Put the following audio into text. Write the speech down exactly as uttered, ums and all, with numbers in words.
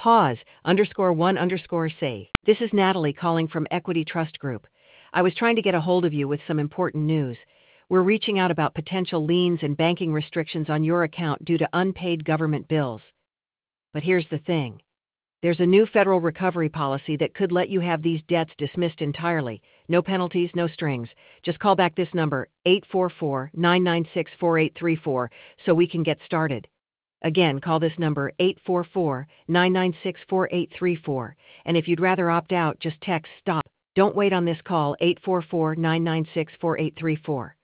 Pause, underscore one underscore say. This is Natalie calling from Equity Trust Group. I was trying to get a hold of you with some important news. We're reaching out about potential liens and banking restrictions on your account due to unpaid government bills. But here's the thing. There's a new federal recovery policy that could let you have these debts dismissed entirely. No penalties, no strings. Just call back this number, eight four four, nine nine six, four eight three four, so we can get started. Again, call this number, eight four four, nine nine six, four eight three four. And if you'd rather opt out, just text STOP. Don't wait on this call, eight four four, nine nine six, four eight three four.